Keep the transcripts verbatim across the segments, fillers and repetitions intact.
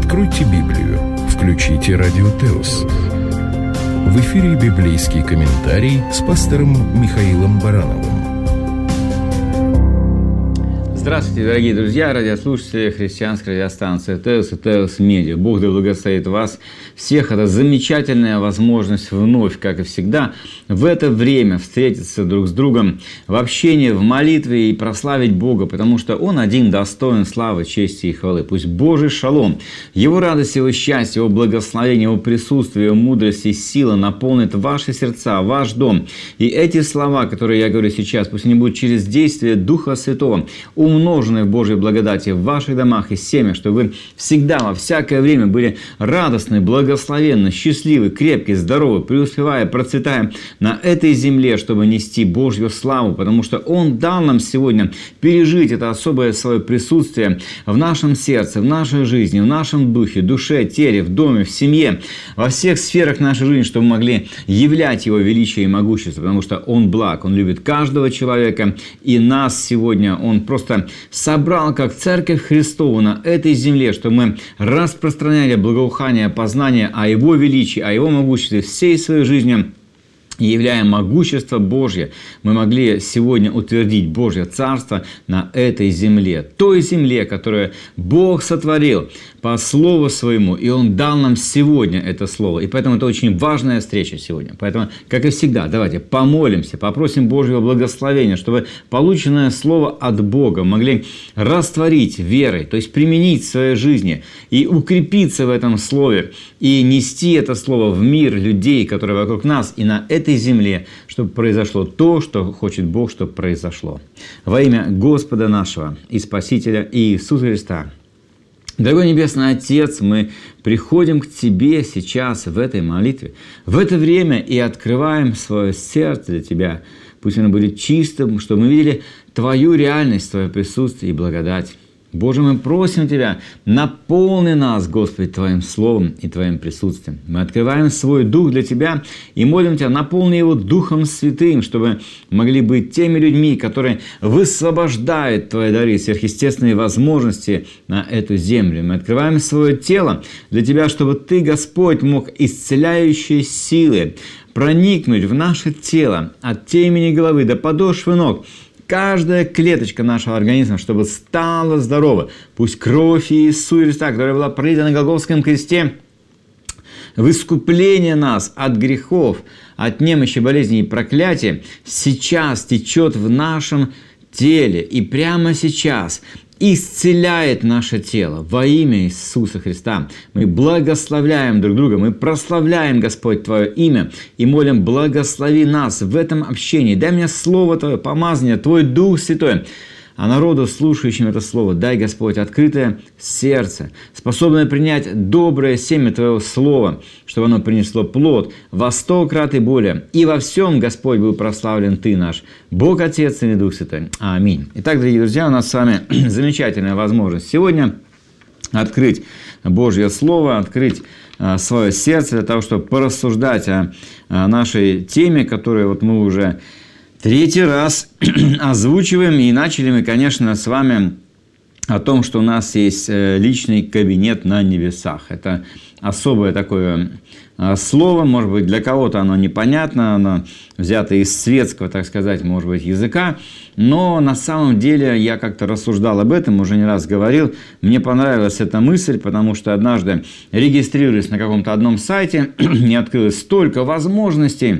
Откройте Библию, включите Радио Теос. В эфире библейский комментарий с пастором Михаилом Барановым. Здравствуйте, дорогие друзья, радиослушатели христианской радиостанции Теос и Теос Медиа. Бог да благословит вас всех. Это замечательная возможность вновь, как и всегда, в это время встретиться друг с другом в общении, в молитве и прославить Бога, потому что Он один достоин славы, чести и хвалы. Пусть Божий шалом, Его радость, Его счастье, Его благословение, Его присутствие, Его мудрость и сила наполнит ваши сердца, ваш дом. И эти слова, которые я говорю сейчас, пусть они будут через действие Духа Святого умножены в Божьей благодати в ваших домах и семьях, чтобы вы всегда, во всякое время были радостны, благословенны, счастливы, крепкие, здоровы, преуспевая, процветая на этой земле, чтобы нести Божью славу, потому что Он дал нам сегодня пережить это особое свое присутствие в нашем сердце, в нашей жизни, в нашем духе, душе, теле, в доме, в семье, во всех сферах нашей жизни, чтобы мы могли являть Его величие и могущество, потому что Он благ, Он любит каждого человека, и нас сегодня Он просто собрал как Церковь Христову на этой земле, чтобы мы распространяли благоухание, познание о Его величии, о Его могуществе всей своей жизнью, и являя могущество Божье, мы могли сегодня утвердить Божье Царство на этой земле. Той земле, которую Бог сотворил по Слову Своему, и Он дал нам сегодня это Слово. И поэтому это очень важная встреча сегодня. Поэтому, как и всегда, давайте помолимся, попросим Божьего благословения, чтобы полученное Слово от Бога могли растворить верой, то есть применить в своей жизни и укрепиться в этом Слове, и нести это Слово в мир людей, которые вокруг нас, и на этой земле, чтобы произошло то, что хочет Бог, чтобы произошло. Во имя Господа нашего и Спасителя Иисуса Христа. Дорогой Небесный Отец, мы приходим к Тебе сейчас в этой молитве, в это время и открываем свое сердце для Тебя. Пусть оно будет чистым, чтобы мы видели Твою реальность, Твое присутствие и благодать. Боже, мы просим Тебя, наполни нас, Господи, Твоим Словом и Твоим присутствием. Мы открываем свой Дух для Тебя и молим Тебя, наполни его Духом Святым, чтобы могли быть теми людьми, которые высвобождают Твои дары, сверхъестественные возможности на эту землю. Мы открываем свое тело для Тебя, чтобы Ты, Господь, мог исцеляющие силы проникнуть в наше тело от темени головы до подошвы ног, каждая клеточка нашего организма, чтобы стала здорова. Пусть кровь Иисуса Христа, которая была пролита на Голгофском кресте, в искупление нас от грехов, от немощи, болезней и проклятия, сейчас течет в нашем теле и прямо сейчас исцеляет наше тело во имя Иисуса Христа. Мы благословляем друг друга, мы прославляем, Господь, Твое имя и молим, благослови нас в этом общении. Дай мне Слово Твое, помазание, Твой Дух Святой. А народу, слушающим это Слово, дай, Господь, открытое сердце, способное принять доброе семя Твоего Слова, чтобы оно принесло плод во сто крат и более. И во всем, Господь, был прославлен Ты наш, Бог Отец и Дух Святой. Аминь. Итак, дорогие друзья, у нас с вами замечательная возможность сегодня открыть Божье Слово, открыть свое сердце для того, чтобы порассуждать о нашей теме, которую вот мы уже третий раз озвучиваем, и начали мы, конечно, с вами о том, что у нас есть личный кабинет на небесах. Это особое такое слово, может быть, для кого-то оно непонятно, оно взято из светского, так сказать, может быть, языка, но на самом деле я как-то рассуждал об этом, уже не раз говорил, мне понравилась эта мысль, потому что однажды, регистрируясь на каком-то одном сайте, мне открылось столько возможностей,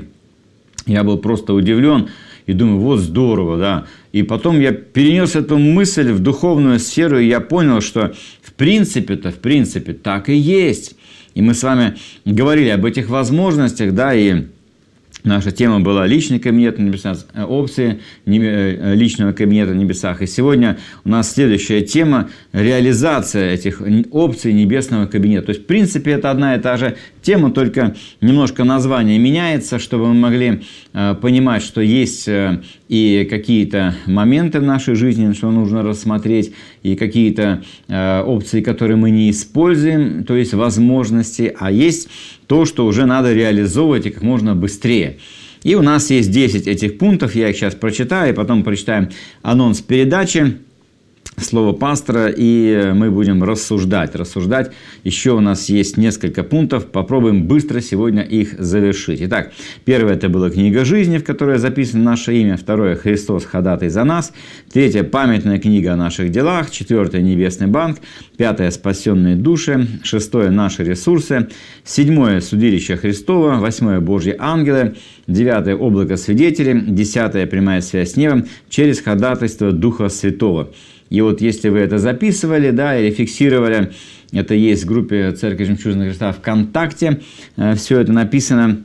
я был просто удивлен, и думаю, вот здорово, да. И потом я перенес эту мысль в духовную сферу, и я понял, что в принципе-то, в принципе, так и есть. И мы с вами говорили об этих возможностях, да, и наша тема была «Личный кабинет на небесах», опции личного кабинета на небесах. И сегодня у нас следующая тема – реализация этих опций небесного кабинета. То есть, в принципе, это одна и та же тема, только немножко название меняется, чтобы мы могли э, понимать, что есть э, и какие-то моменты в нашей жизни, что нужно рассмотреть, и какие-то э, опции, которые мы не используем, то есть возможности, а есть то, что уже надо реализовывать и как можно быстрее. И у нас есть десять этих пунктов, я их сейчас прочитаю, и потом прочитаем анонс передачи. слово пастора, и мы будем рассуждать. Рассуждать. Еще у нас есть несколько пунктов. Попробуем быстро сегодня их завершить. Итак, первое – это была книга жизни, в которой записано наше имя. Второе – Христос, ходатай за нас. Третье – памятная книга о наших делах. Четвертое – Небесный банк. Пятое – спасенные души. Шестое – наши ресурсы. Седьмое – судилище Христово. Восьмое – Божьи ангелы. Девятое – облако свидетелей. Десятое – прямая связь с небом через ходатайство Духа Святого. И вот если вы это записывали, да, или фиксировали, это есть в группе Церкви Жемчужного Христа ВКонтакте, все это написано,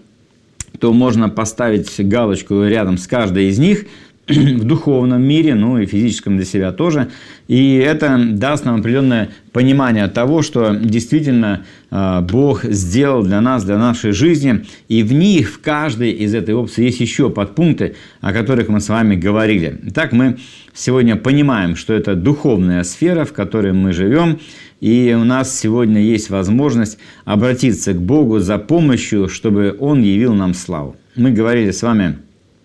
то можно поставить галочку рядом с каждой из них в духовном мире, ну и физическом для себя тоже. И это даст нам определенное понимание того, что действительно Бог сделал для нас, для нашей жизни. И в них, в каждой из этой опции есть еще подпункты, о которых мы с вами говорили. Итак, мы сегодня понимаем, что это духовная сфера, в которой мы живем. И у нас сегодня есть возможность обратиться к Богу за помощью, чтобы Он явил нам славу. Мы говорили с вами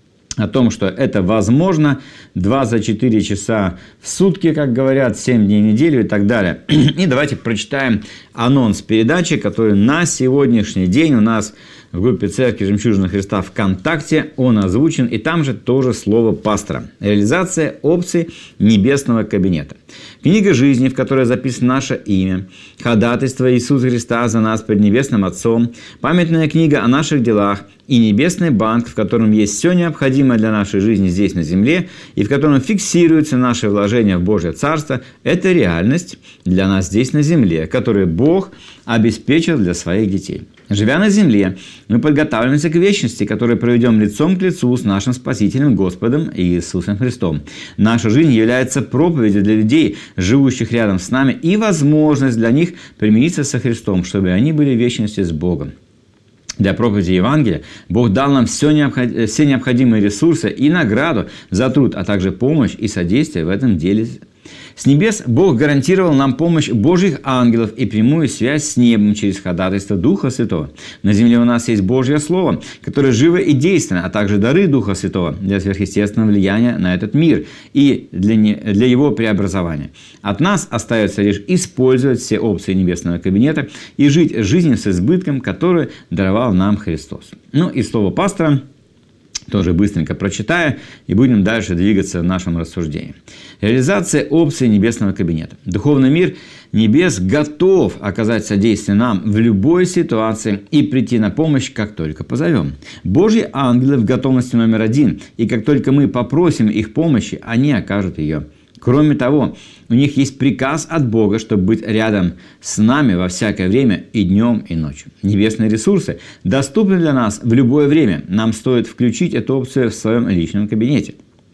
о том, что это возможно двадцать четыре часа в сутки, как говорят, семь дней в неделю и так далее. И давайте прочитаем анонс передачи, который на сегодняшний день у нас в группе Церкви Жемчужного Христа ВКонтакте, он озвучен, и там же тоже слово пастора. Реализация опций небесного кабинета. Книга жизни, в которой записано наше имя, ходатайство Иисуса Христа за нас пред Небесным Отцом, памятная книга о наших делах и небесный банк, в котором есть все необходимое для нашей жизни здесь на земле и в котором фиксируются наши вложения в Божье Царство, это реальность для нас здесь на земле, которую Бог обеспечил для своих детей. Живя на земле, мы подготавливаемся к вечности, которую проведем лицом к лицу с нашим Спасителем Господом Иисусом Христом. Наша жизнь является проповедью для людей, живущих рядом с нами, и возможность для них примириться со Христом, чтобы они были в вечности с Богом. Для проповеди Евангелия Бог дал нам все, необход... все необходимые ресурсы и награду за труд, а также помощь и содействие в этом деле. С небес Бог гарантировал нам помощь Божьих ангелов и прямую связь с небом через ходатайство Духа Святого. На земле у нас есть Божье Слово, которое живо и действенно, а также дары Духа Святого для сверхъестественного влияния на этот мир и для, не... для его преобразования. От нас остается лишь использовать все опции небесного кабинета и жить жизнью с избытком, который даровал нам Христос. Ну и слово пастора тоже быстренько прочитаю, и будем дальше двигаться в нашем рассуждении. Реализация опций небесного кабинета. Духовный мир небес готов оказать содействие нам в любой ситуации и прийти на помощь, как только позовем. Божьи ангелы в готовности номер один, и как только мы попросим их помощи, они окажут ее. Кроме того, у них есть приказ от Бога, чтобы быть рядом с нами во всякое время и днем, и ночью. Небесные ресурсы доступны для нас в любое время. Нам стоит включить эту опцию в своем личном кабинете.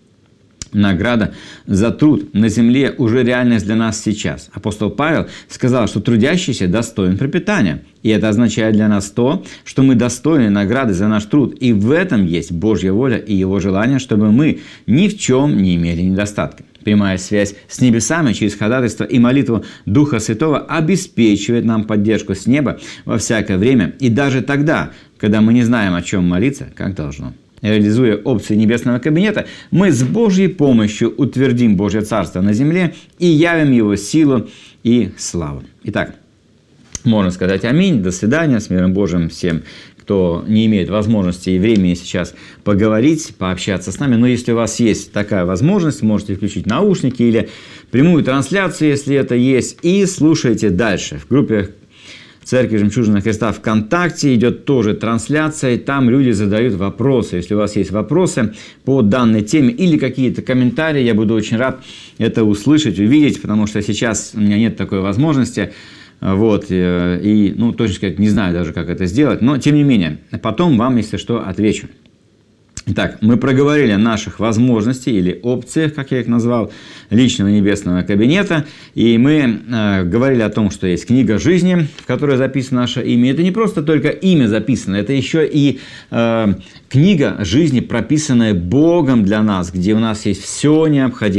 Награда за труд на земле уже реальность для нас сейчас. Апостол Павел сказал, что трудящийся достоин пропитания. И это означает для нас то, что мы достойны награды за наш труд. И в этом есть Божья воля и Его желание, чтобы мы ни в чем не имели недостатка. Прямая связь с небесами через ходатайство и молитву Духа Святого обеспечивает нам поддержку с неба во всякое время и даже тогда, когда мы не знаем, о чем молиться, как должно. Реализуя опции небесного кабинета, мы с Божьей помощью утвердим Божье Царство на земле и явим Его силу и славу. Итак, можно сказать аминь, до свидания, с миром Божьим всем, кто не имеет возможности и времени сейчас поговорить, пообщаться с нами. Но если у вас есть такая возможность, можете включить наушники или прямую трансляцию, если это есть, и слушайте дальше. В группе Церкви Жемчужного Христа ВКонтакте идет тоже трансляция, и там люди задают вопросы. Если у вас есть вопросы по данной теме или какие-то комментарии, я буду очень рад это услышать, увидеть, потому что сейчас у меня нет такой возможности. Вот, и, ну, точно сказать, не знаю даже, как это сделать, но, тем не менее, потом вам, если что, отвечу. Итак, мы проговорили о наших возможностях или опциях, как я их назвал, личного небесного кабинета, и мы э, говорили о том, что есть книга жизни, в которой записано наше имя. Это не просто только имя записано, это еще и э, книга жизни, прописанная Богом для нас, где у нас есть все необходимое.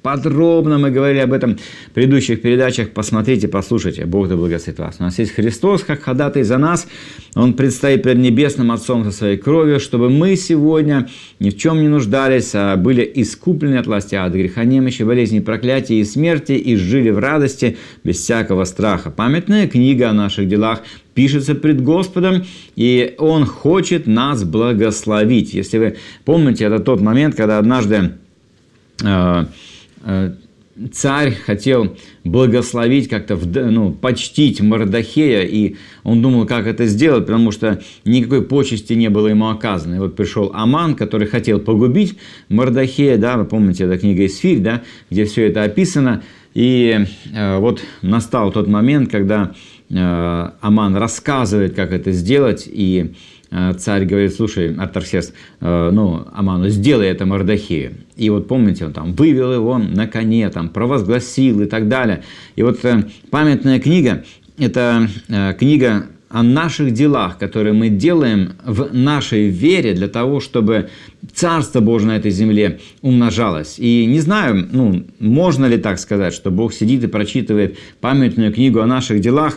Подробно мы говорили об этом в предыдущих передачах. Посмотрите, послушайте. Бог да благословит вас. У нас есть Христос, как ходатай за нас. Он предстоит перед Небесным Отцом со своей кровью, чтобы мы сегодня ни в чем не нуждались, а были искуплены от власти ада, греха, немощи, болезни, проклятия и смерти, и жили в радости без всякого страха. Памятная книга о наших делах пишется пред Господом, и Он хочет нас благословить. Если вы помните, это тот момент, когда однажды э, э, царь хотел благословить, как-то ну, почтить Мордохея, и он думал, как это сделать, потому что никакой почести не было ему оказано. И вот пришел Аман, который хотел погубить Мордохея, да, вы помните, это книга Исфирь, да, где все это описано. И э, вот настал тот момент, когда э, Аман рассказывает, как это сделать, и э, царь говорит: слушай, Артаксеркс, э, ну, Аману, сделай это Мордохею. И вот помните, он там вывел его на коне, там провозгласил и так далее. И вот э, памятная книга, это э, книга о наших делах, которые мы делаем в нашей вере для того, чтобы Царство Божие на этой земле умножалось. И не знаю, ну, можно ли так сказать, что Бог сидит и прочитывает памятную книгу о наших делах,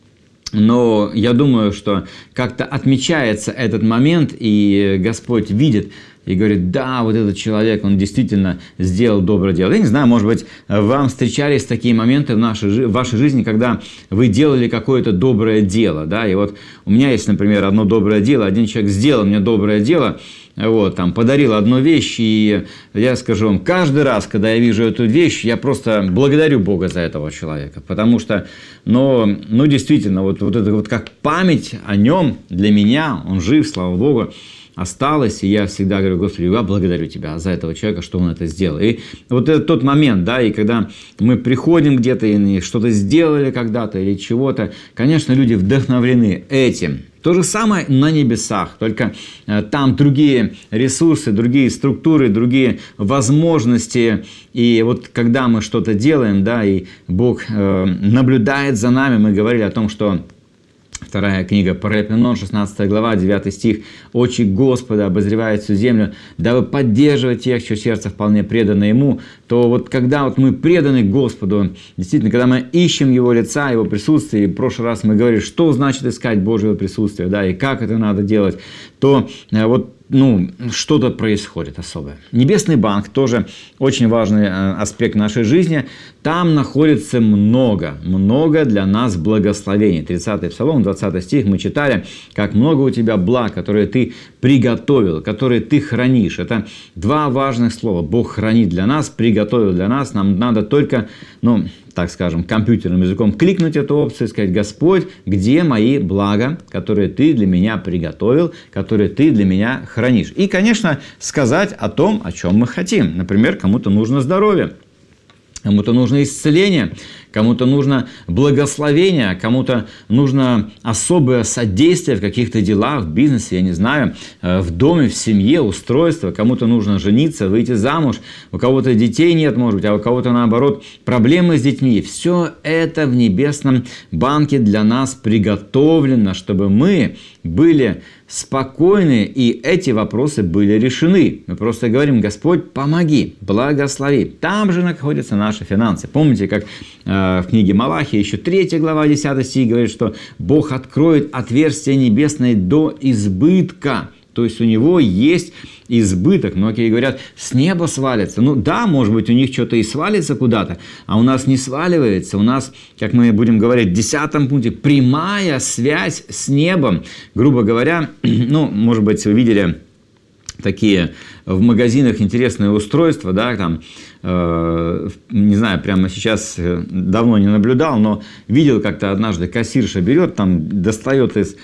но я думаю, что как-то отмечается этот момент, и Господь видит и говорит: да, вот этот человек, он действительно сделал доброе дело. Я не знаю, может быть, вам встречались такие моменты в, нашей, в вашей жизни, когда вы делали какое-то доброе дело, да, и вот у меня есть, например, одно доброе дело, один человек сделал мне доброе дело, вот, там, подарил одну вещь, и я скажу вам, каждый раз, когда я вижу эту вещь, я просто благодарю Бога за этого человека, потому что, ну, ну действительно, вот, вот это вот как память о нем для меня, он жив, слава Богу, осталось, и я всегда говорю: Господи, я благодарю Тебя за этого человека, что он это сделал. И вот это тот момент, да, и когда мы приходим где-то и что-то сделали когда-то или чего-то, конечно, люди вдохновлены этим. То же самое на небесах, только там другие ресурсы, другие структуры, другие возможности. И вот когда мы что-то делаем, да, и Бог э, наблюдает за нами, мы говорили о том, что вторая книга Паралипоменон, шестнадцатая глава, девятый стих. «Очи Господа обозревают всю землю, дабы поддерживать тех, чье сердце вполне предано Ему». То вот когда вот мы преданы Господу, действительно, когда мы ищем Его лица, Его присутствие, и в прошлый раз мы говорили, что значит искать Божьего присутствия, да, и как это надо делать, то вот ну, что-то происходит особое. Небесный банк тоже очень важный аспект нашей жизни. Там находится много, много для нас благословений. тридцатый Псалом, двадцатый стих мы читали: «Как много у тебя благ, которые ты приготовил, которые ты хранишь». Это два важных слова. Бог хранит для нас, приготовил для нас. Нам надо только, ну, так скажем, компьютерным языком кликнуть эту опцию и сказать: Господь, где мои блага, которые ты для меня приготовил, которые ты для меня хранишь. И, конечно, сказать о том, о чем мы хотим. Например, кому-то нужно здоровье, кому-то нужно исцеление, кому-то нужно благословение, кому-то нужно особое содействие в каких-то делах, в бизнесе, я не знаю, в доме, в семье, устройство, кому-то нужно жениться, выйти замуж, у кого-то детей нет, может быть, а у кого-то, наоборот, проблемы с детьми. Все это в небесном банке для нас приготовлено, чтобы мы были спокойны, и эти вопросы были решены. Мы просто говорим: Господь, помоги, благослови. Там же находятся наши финансы. Помните, как э, в книге Малахии, еще третья глава, десятый стих говорит, что Бог откроет отверстие небесное до избытка. То есть у него есть избыток. Многие говорят: с неба свалится. Ну да, может быть, у них что-то и свалится куда-то, а у нас не сваливается. У нас, как мы будем говорить в десятом пункте, прямая связь с небом. Грубо говоря, ну, может быть, вы видели такие в магазинах интересные устройства, да, там, э, не знаю, прямо сейчас давно не наблюдал, но видел как-то однажды, кассирша берет, там, достает из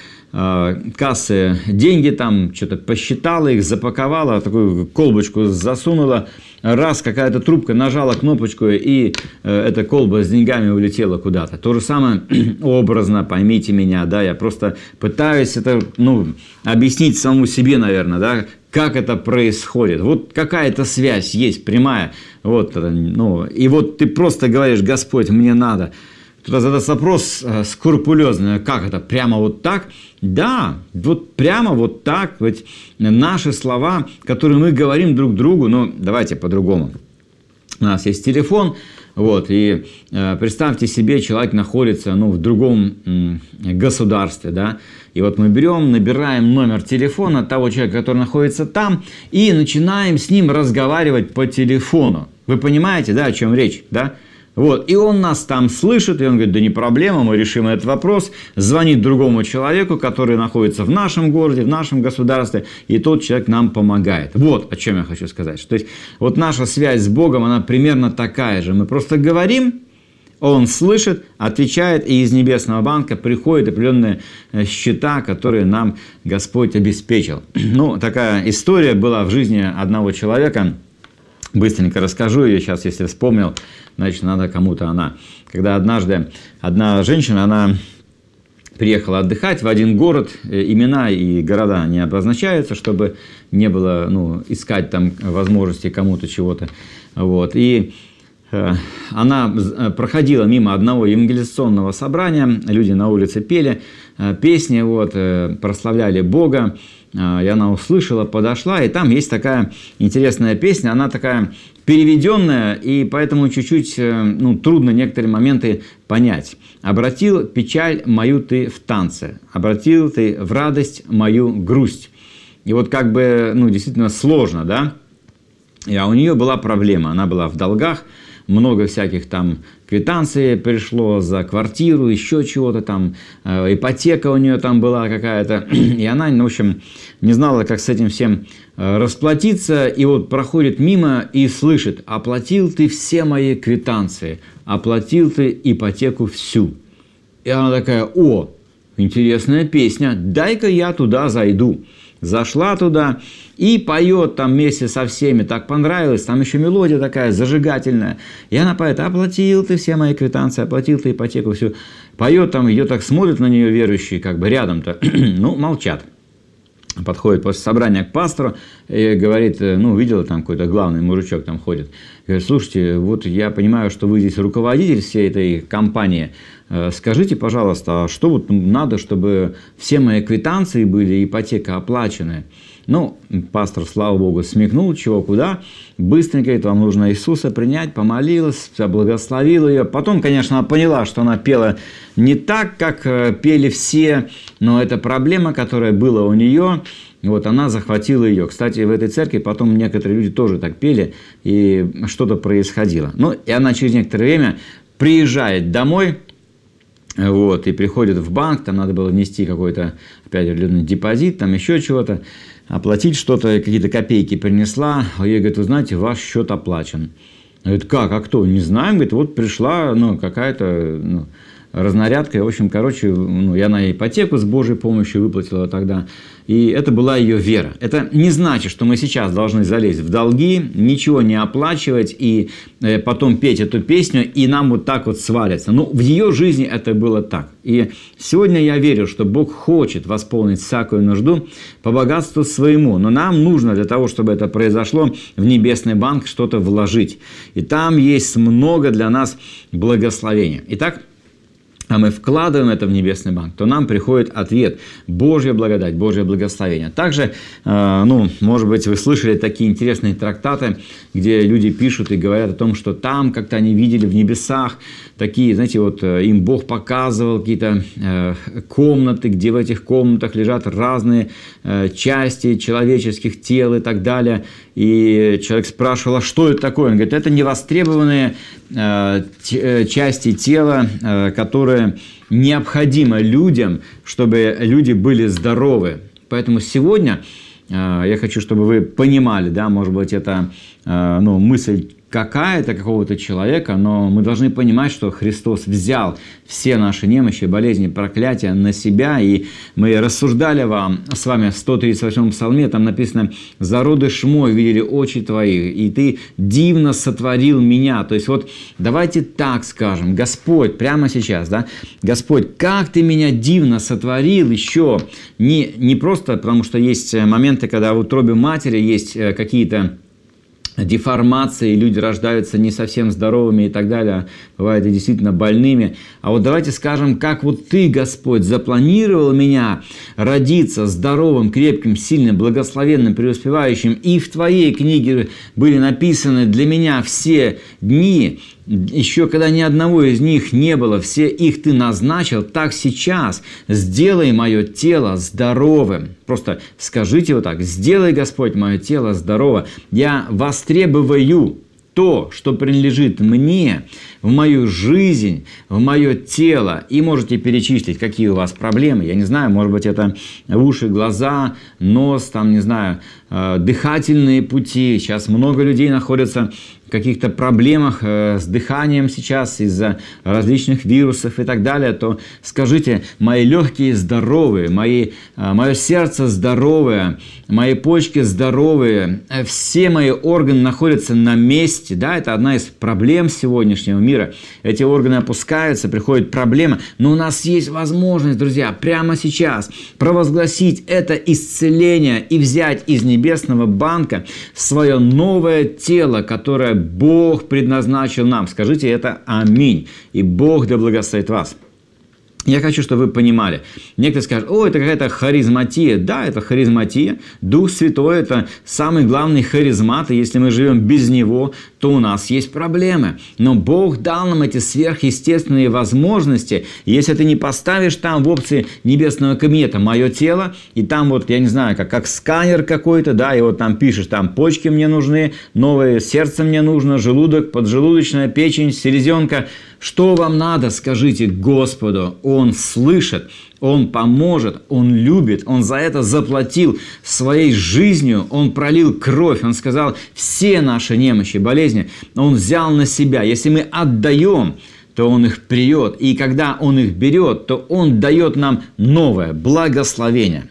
кассы деньги, там что-то посчитала их, запаковала, такую колбочку засунула, раз какая-то трубка нажала кнопочку, и э, эта колба с деньгами улетела куда-то. То же самое образно, поймите меня, да, я просто пытаюсь это, ну, объяснить самому себе, наверное, да, как это происходит. Вот какая-то связь есть прямая, вот, ну, и вот ты просто говоришь: Господь, мне надо. Кто-то задаст вопрос э, скрупулезный: как это, прямо вот так? Да, вот прямо вот так. Ведь наши слова, которые мы говорим друг другу, ну, давайте по-другому. У нас есть телефон, вот, и э, представьте себе, человек находится, ну, в другом м, государстве, да, и вот мы берем, набираем номер телефона того человека, который находится там, и начинаем с ним разговаривать по телефону. Вы понимаете, да, о чем речь, да? Вот, и он нас там слышит, и он говорит, да не проблема, мы решим этот вопрос, звонит другому человеку, который находится в нашем городе, в нашем государстве, и тот человек нам помогает. Вот о чем я хочу сказать. То есть, вот наша связь с Богом, она примерно такая же. Мы просто говорим, он слышит, отвечает, и из небесного банка приходят определенные счета, которые нам Господь обеспечил. Ну, такая история была в жизни одного человека. Быстренько расскажу ее сейчас, если вспомнил, значит, надо кому-то она. Когда однажды одна женщина, она приехала отдыхать в один город, имена и города не обозначаются, чтобы не было, ну, искать там возможности кому-то чего-то. Вот. И э, она проходила мимо одного евангелизационного собрания, люди на улице пели э, песни, вот, э, прославляли Бога. И она услышала, подошла, и там есть такая интересная песня, она такая переведенная, и поэтому чуть-чуть, ну, трудно некоторые моменты понять. «Обратил печаль мою ты в танце, обратил ты в радость мою грусть». И вот как бы, ну, действительно сложно, да? А у нее была проблема, она была в долгах, много всяких там квитанций пришло за квартиру, еще чего-то там, э, ипотека у нее там была какая-то, и она, в общем, не знала, как с этим всем э, расплатиться, и вот проходит мимо и слышит: «Оплатил ты все мои квитанции, оплатил ты ипотеку всю». И она такая: «О, интересная песня, дай-ка я туда зайду». Зашла туда и поет там вместе со всеми, так понравилось, там еще мелодия такая зажигательная. И она поет: «Оплатил ты все мои квитанции, оплатил ты ипотеку всю». Поет там, ее так смотрят на нее верующие, как бы рядом-то, ну, молчат. Подходит после собрания к пастору и говорит, ну, видела, там какой-то главный мужичок там ходит. Говорит: «Слушайте, вот я понимаю, что вы здесь руководитель всей этой компании. Скажите, пожалуйста, а что вот надо, чтобы все мои квитанции были, ипотека оплачены?» Ну, пастор, слава Богу, смекнул, чего куда. Быстренько говорит: «Вам нужно Иисуса принять», помолилась, благословила ее. Потом, конечно, она поняла, что она пела не так, как пели все, но это проблема, которая была у нее. Вот она захватила ее. Кстати, в этой церкви потом некоторые люди тоже так пели, и что-то происходило. Ну, и она через некоторое время приезжает домой, вот, и приходит в банк, там надо было внести какой-то, опять определенный депозит, там еще чего-то, оплатить что-то, какие-то копейки принесла, а ей говорит: «Вы знаете, ваш счет оплачен». Говорит: «Как, а кто?» «Не знаем». Говорит: «Вот пришла, ну, какая-то, ну, разнарядка». В общем, короче, ну, и она ипотеку с Божьей помощью выплатила тогда. И это была ее вера. Это не значит, что мы сейчас должны залезть в долги, ничего не оплачивать и потом петь эту песню, и нам вот так вот свалится. Но в ее жизни это было так. И сегодня я верю, что Бог хочет восполнить всякую нужду по богатству своему. Но нам нужно для того, чтобы это произошло, в небесный банк что-то вложить. И там есть много для нас благословения. Итак, а мы вкладываем это в небесный банк, то нам приходит ответ: Божья благодать, Божье благословение. Также, э, ну, может быть, вы слышали такие интересные трактаты, где люди пишут и говорят о том, что там как-то они видели в небесах такие, знаете, вот им Бог показывал какие-то э, комнаты, где в этих комнатах лежат разные э, части человеческих тел и так далее. И человек спрашивал: «А что это такое?» Он говорит: «Это невостребованные э, т, части тела, э, которые необходимы людям, чтобы люди были здоровы». Поэтому сегодня э, я хочу, чтобы вы понимали, да, может быть, это э, ну, мысль какая-то какого-то человека, но мы должны понимать, что Христос взял все наши немощи, болезни, проклятия на себя, и мы рассуждали вам с вами в сто тридцать восьмом псалме, там написано: «Зародыш мой видели очи твои, и ты дивно сотворил меня». То есть вот давайте так скажем: Господь, прямо сейчас, да, Господь, как ты меня дивно сотворил, еще не, не просто потому, что есть моменты, когда в утробе матери есть какие-то деформации, люди рождаются не совсем здоровыми и так далее, бывают и действительно больными. А вот давайте скажем, как вот Ты, Господь, запланировал меня родиться здоровым, крепким, сильным, благословенным, преуспевающим, и в Твоей книге были написаны для меня все дни, еще когда ни одного из них не было, все их Ты назначил, так сейчас сделай мое тело здоровым. Просто скажите вот так: сделай, Господь, мое тело здорово. Я востребую то, что принадлежит мне, в мою жизнь, в мое тело. И можете перечислить, какие у вас проблемы. Я не знаю, может быть, это уши, глаза, нос, там, не знаю, дыхательные пути. Сейчас много людей находятся в каких-то проблемах с дыханием сейчас из-за различных вирусов и так далее, то скажите: мои легкие здоровые, мои, мое сердце здоровое, мои почки здоровые, все мои органы находятся на месте. Да, это одна из проблем сегодняшнего мира. Эти органы опускаются, приходит проблема, но у нас есть возможность, друзья, прямо сейчас провозгласить это исцеление и взять из небесного банка свое новое тело, которое Бог предназначил нам. Скажите это аминь. И Бог да благословит вас. Я хочу, чтобы вы понимали. Некоторые скажут: о, это какая-то харизматия. Да, это харизматия. Дух Святой – это самый главный харизмат. И если мы живем без Него, то у нас есть проблемы. Но Бог дал нам эти сверхъестественные возможности. Если ты не поставишь там в опции небесного кабинета «Мое тело», и там вот, я не знаю, как, как сканер какой-то, да, и вот там пишешь, там почки мне нужны, новое сердце мне нужно, желудок, поджелудочная, печень, селезенка. Что вам надо, скажите Господу. Он слышит, Он поможет, Он любит, Он за это заплатил своей жизнью, Он пролил кровь, Он сказал, все наши немощи, болезни Он взял на себя. Если мы отдаем, то Он их берет, и когда Он их берет, то Он дает нам новое благословение.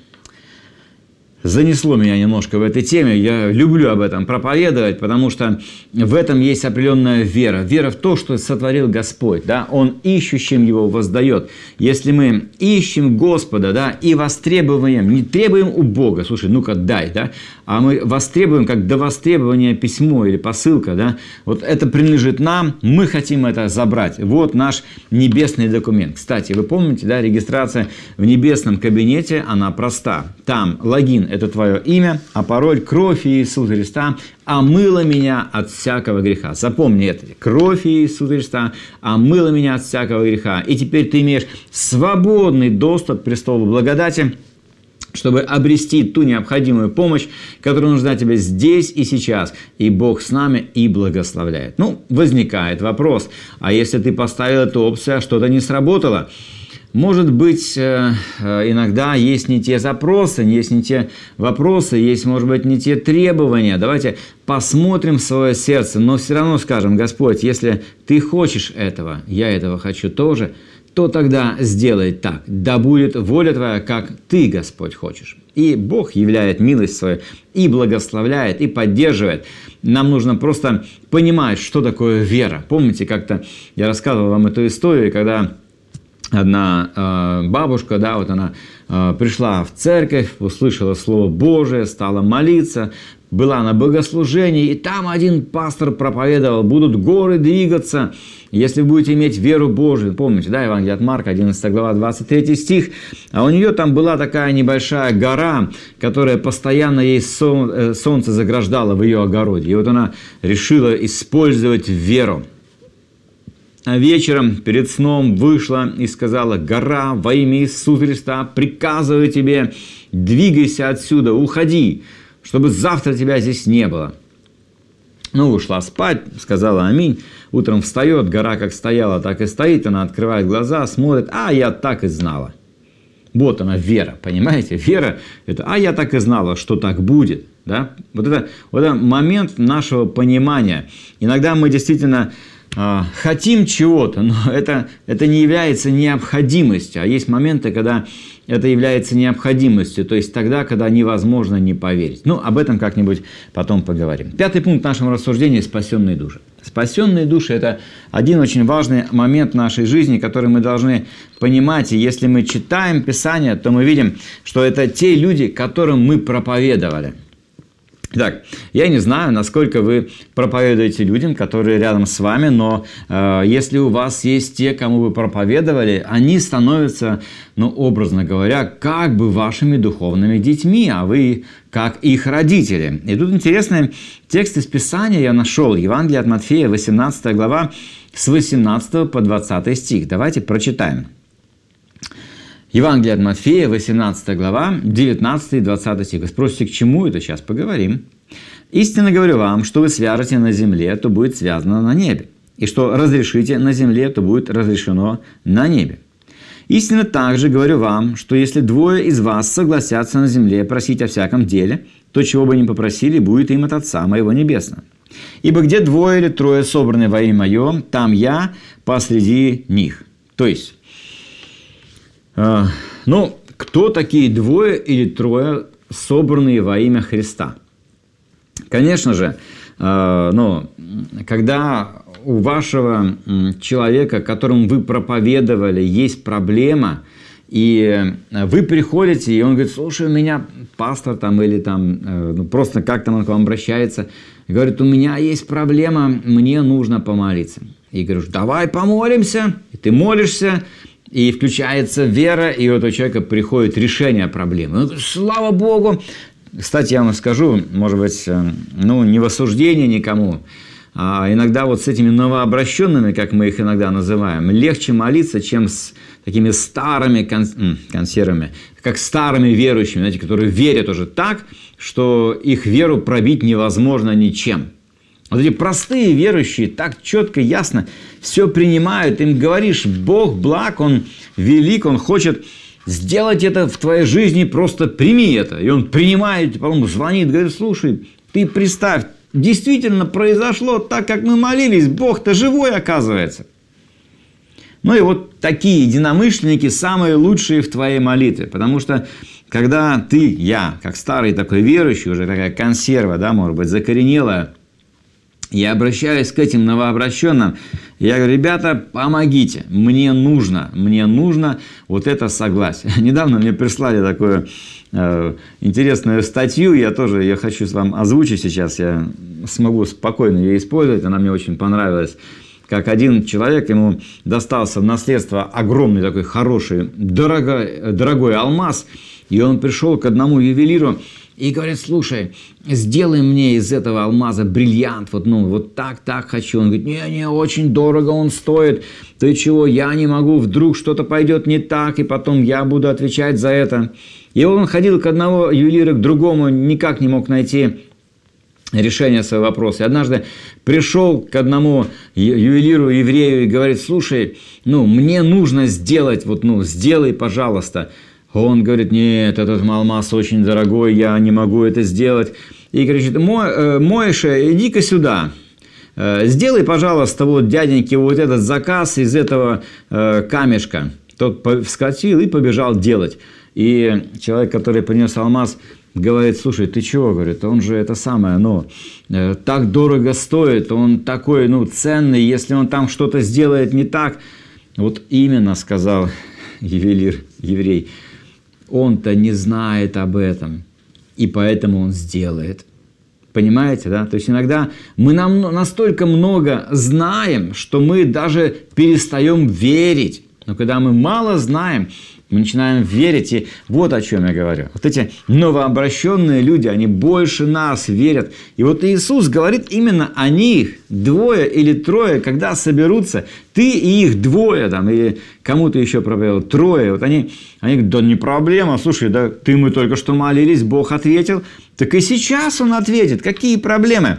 Занесло меня немножко в этой теме. Я люблю об этом проповедовать, потому что в этом есть определенная вера. Вера в то, что сотворил Господь. Да? Он ищущим Его воздает. Если мы ищем Господа, да, и востребуем, не требуем у Бога, слушай, ну-ка дай, да, а мы востребуем, как до востребования письмо или посылка, да, вот это принадлежит нам, мы хотим это забрать. Вот наш небесный документ. Кстати, вы помните, да, регистрация в небесном кабинете, она проста. Там логин – это твое имя, а пароль – кровь Иисуса Христа омыла меня от всякого греха. Запомни это. Кровь Иисуса Христа омыла меня от всякого греха. И теперь ты имеешь свободный доступ к престолу благодати, чтобы обрести ту необходимую помощь, которая нужна тебе здесь и сейчас. И Бог с нами и благословляет. Ну, возникает вопрос, а если ты поставил эту опцию, а что-то не сработало? Может быть, иногда есть не те запросы, есть не те вопросы, есть, может быть, не те требования. Давайте посмотрим в свое сердце, но все равно скажем: Господь, если Ты хочешь этого, я этого хочу тоже, то тогда сделай так. Да будет воля Твоя, как Ты, Господь, хочешь. И Бог являет милость свою, и благословляет, и поддерживает. Нам нужно просто понимать, что такое вера. Помните, как-то я рассказывал вам эту историю, когда одна э, бабушка, да, вот она э, пришла в церковь, услышала Слово Божие, стала молиться, была на богослужении, и там один пастор проповедовал: будут горы двигаться, если вы будете иметь веру Божию. Помните, да, Евангелие от Марка, одиннадцатая глава, двадцать третий стих. А у нее там была такая небольшая гора, которая постоянно ей солнце заграждало в ее огороде. И вот она решила использовать веру. А вечером перед сном вышла и сказала: гора, во имя Иисуса Христа, приказываю тебе, двигайся отсюда, уходи, чтобы завтра тебя здесь не было. Ну, ушла спать, сказала аминь. Утром встает, гора как стояла, так и стоит. Она открывает глаза, смотрит: а я так и знала. Вот она, вера, понимаете? Вера – это «а я так и знала, что так будет». Да? Вот, это, вот это момент нашего понимания. Иногда мы действительно э, хотим чего-то, но это, это не является необходимостью. А есть моменты, когда это является необходимостью, то есть тогда, когда невозможно не поверить. Ну, об этом как-нибудь потом поговорим. Пятый пункт нашего рассуждения – спасенные души. Спасенные души – это один очень важный момент нашей жизни, который мы должны понимать. И если мы читаем Писание, то мы видим, что это те люди, которым мы проповедовали. Итак, я не знаю, насколько вы проповедуете людям, которые рядом с вами, но э, если у вас есть те, кому вы проповедовали, они становятся, ну, образно говоря, как бы вашими духовными детьми, а вы как их родители. И тут интересный текст из Писания я нашел. Евангелие от Матфея, восемнадцатая глава, с восемнадцатого по двадцатый стих. Давайте прочитаем. Евангелие от Матфея, восемнадцатая глава, девятнадцатый и двадцатый стих. Вы спросите, к чему это? Сейчас поговорим. «Истинно говорю вам, что вы свяжете на земле, то будет связано на небе, и что разрешите на земле, то будет разрешено на небе. Истинно также говорю вам, что если двое из вас согласятся на земле просить о всяком деле, то чего бы ни попросили, будет им от Отца моего Небесного. Ибо где двое или трое собраны во имя Мое, там я посреди них». То есть, э, ну, кто такие двое или трое, собранные во имя Христа? Конечно же, э, ну, когда у вашего человека, которому вы проповедовали, есть проблема, и вы приходите, и он говорит: слушай, у меня пастор там или там, э, ну, просто как там он к вам обращается, и говорит: у меня есть проблема, мне нужно помолиться. И говорю: давай помолимся, и ты молишься, и включается вера, и у этого человека приходит решение проблемы. Он говорит: слава Богу! Кстати, я вам скажу, может быть, ну, не в осуждение никому, а иногда вот с этими новообращенными, как мы их иногда называем, легче молиться, чем с такими старыми кон- консервами, как старыми верующими, знаете, которые верят уже так, что их веру пробить невозможно ничем. Вот эти простые верующие так четко, ясно все принимают, им говоришь: Бог благ, Он велик, Он хочет сделать это в твоей жизни, просто прими это. И он принимает, по-моему, звонит, говорит: слушай, ты представь, действительно произошло так, как мы молились, Бог-то живой, оказывается. Ну и вот такие единомышленники самые лучшие в твоей молитве, потому что когда ты, я, как старый такой верующий, уже такая консерва, да, может быть, закоренелая, я обращаюсь к этим новообращенным, я говорю: ребята, помогите, мне нужно, мне нужно вот это согласие. Недавно мне прислали такую э, интересную статью, я тоже ее хочу вам озвучить сейчас, я смогу спокойно ее использовать, она мне очень понравилась. Как один человек, ему достался в наследство огромный такой хороший, дорогой, дорогой алмаз, и он пришел к одному ювелиру и говорит: слушай, сделай мне из этого алмаза бриллиант, вот, ну, вот так, так хочу. Он говорит: не-не, очень дорого он стоит, ты чего, я не могу, вдруг что-то пойдет не так, и потом я буду отвечать за это. И он ходил к одного ювелира к другому, никак не мог найти решение своего вопроса. И однажды пришел к одному ювелиру, еврею, и говорит: слушай, ну, мне нужно сделать, вот, ну, сделай, пожалуйста. Он говорит: нет, этот алмаз очень дорогой, я не могу это сделать. И кричит: Моиша, иди-ка сюда, сделай, пожалуйста, вот дяденьке вот этот заказ из этого камешка. Тот вскочил и побежал делать. И человек, который принес алмаз, говорит: слушай, ты чего? Говорит: он же это самое, ну, так дорого стоит, он такой, ну, ценный, если он там что-то сделает не так. Вот именно, сказал ювелир, еврей, он-то не знает об этом, и поэтому он сделает. Понимаете, да? То есть иногда мы нам настолько много знаем, что мы даже перестаем верить. Но когда мы мало знаем, мы начинаем верить, и вот о чем я говорю. Вот эти новообращенные люди, они больше нас верят. И вот Иисус говорит именно о них, двое или трое, когда соберутся, ты и их двое, там, или кому-то еще проповедовал, трое. Вот они, они говорят: да не проблема, слушай, да ты, мы только что молились, Бог ответил, так и сейчас Он ответит, какие проблемы?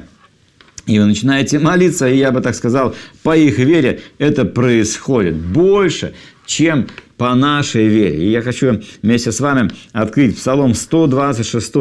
И вы начинаете молиться, и я бы так сказал, по их вере это происходит больше, чем по нашей вере. И я хочу вместе с вами открыть Псалом сто двадцать шесть,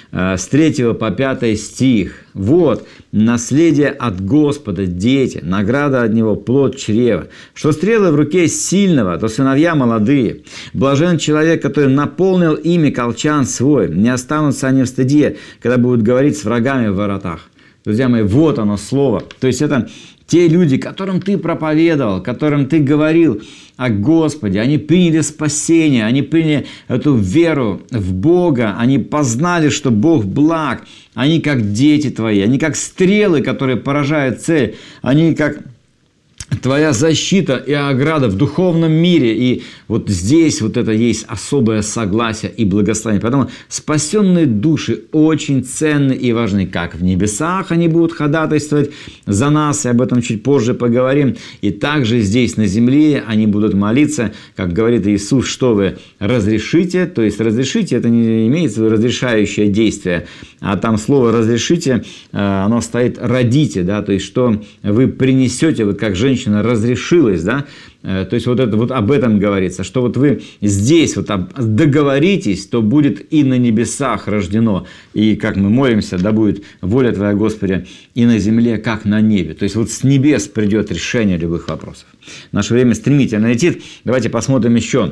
с третьего по пятый стих. Вот, наследие от Господа, дети, награда от Него, плод чрева. Что стрелы в руке сильного, то сыновья молодые. Блажен человек, который наполнил ими колчан свой. Не останутся они в стыде, когда будут говорить с врагами в воротах. Друзья мои, вот оно слово. То есть это Те люди, которым ты проповедовал, которым ты говорил о Господе, они приняли спасение, они приняли эту веру в Бога, они познали, что Бог благ, они как дети твои, они как стрелы, которые поражают цель, они как твоя защита и ограда в духовном мире. И вот здесь вот это есть особое согласие и благословение. Поэтому спасенные души очень ценны и важны. Как в небесах они будут ходатайствовать за нас, и об этом чуть позже поговорим. И также здесь на земле они будут молиться, как говорит Иисус, что вы разрешите. То есть разрешите, это не имеется в виду разрешающее действие, а там слово разрешите, оно стоит родите, да, то есть что вы принесете, вот как женщина разрешилась, да, то есть вот это вот об этом говорится, что вот вы здесь вот договоритесь, то будет и на небесах рождено, и как мы молимся, да будет воля Твоя, Господи, и на земле, как на небе. То есть вот с небес придет решение любых вопросов. Наше время стремительно летит. Давайте посмотрим еще.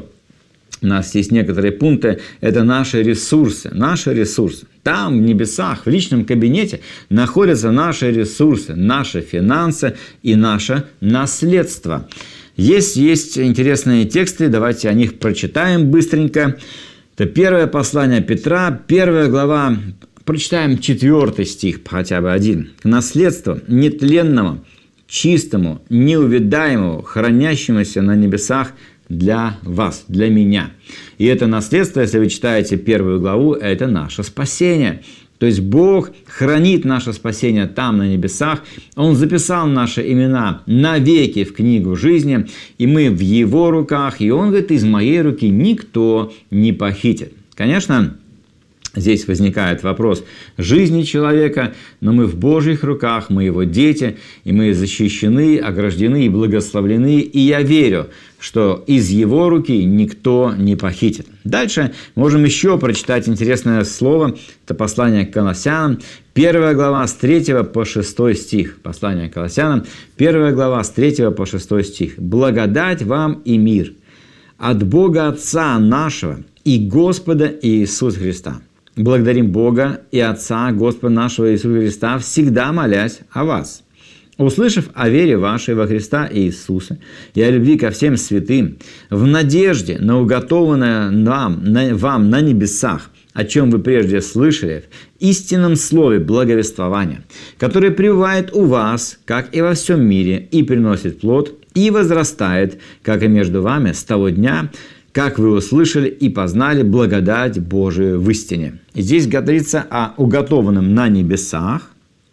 У нас есть некоторые пункты, это наши ресурсы, наши ресурсы. Там, в небесах, в личном кабинете находятся наши ресурсы, наши финансы и наше наследство. Есть, есть интересные тексты, давайте о них прочитаем быстренько. Это первое послание Петра, первая глава, прочитаем четвертый стих, хотя бы один. «К наследству нетленному, чистому, неувядаемому, хранящемуся на небесах, для вас, для меня». И это наследство, если вы читаете первую главу, это наше спасение. То есть Бог хранит наше спасение там, на небесах. Он записал наши имена навеки в книгу жизни, и мы в Его руках. И Он говорит, из моей руки никто не похитит. Конечно, здесь возникает вопрос жизни человека, но мы в Божьих руках, мы Его дети, и мы защищены, ограждены и благословлены. И я верю, что из Его руки никто не похитит. Дальше можем еще прочитать интересное слово. Это послание к Колоссянам, первая глава с третьего по шестой стих. Послание к Колоссянам, первая глава с третьего по шестой стих. «Благодать вам и мир от Бога Отца нашего и Господа Иисуса Христа». Благодарим Бога и Отца Господа нашего Иисуса Христа, всегда молясь о вас. Услышав о вере вашей во Христа Иисуса и о любви ко всем святым, в надежде на уготованное нам, на, вам на небесах, о чем вы прежде слышали, в истинном слове благовествования, которое пребывает у вас, как и во всем мире, и приносит плод, и возрастает, как и между вами, с того дня, как вы услышали и познали благодать Божию в истине. И здесь говорится о уготованном на небесах.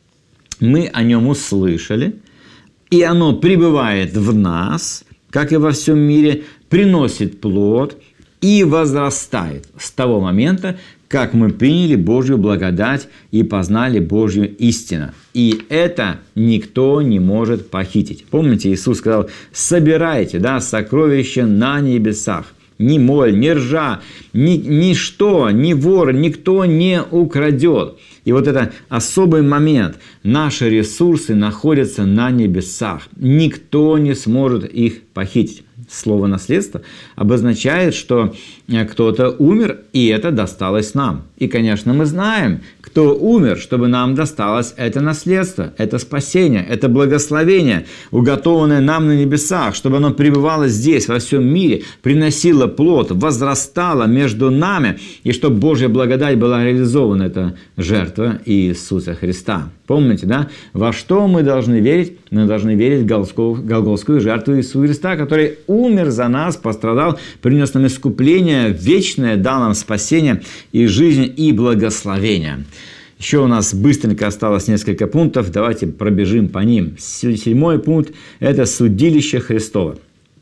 Мы о нем услышали, и оно пребывает в нас, как и во всем мире, приносит плод и возрастает с того момента, как мы приняли Божью благодать и познали Божью истину. И это никто не может похитить. Помните, Иисус сказал, собирайте, да, сокровища на небесах. Ни моль, ни ржа, ни, ничто, ни вор, никто не украдет. И вот это особый момент. Наши ресурсы находятся на небесах. Никто не сможет их похитить. Слово «наследство» обозначает, что кто-то умер, и это досталось нам. И, конечно, мы знаем, кто умер, чтобы нам досталось это наследство, это спасение, это благословение, уготованное нам на небесах, чтобы оно пребывало здесь, во всем мире, приносило плод, возрастало между нами, и чтобы Божья благодать была реализована, это жертва Иисуса Христа. Помните, да? Во что мы должны верить? Мы должны верить в голгофскую жертву Иисуса Христа, который умер за нас, пострадал, принес нам искупление вечное, дал нам спасение и жизнь, и благословение. Еще у нас быстренько осталось несколько пунктов, давайте пробежим по ним. Седьмой пункт – это судилище Христово.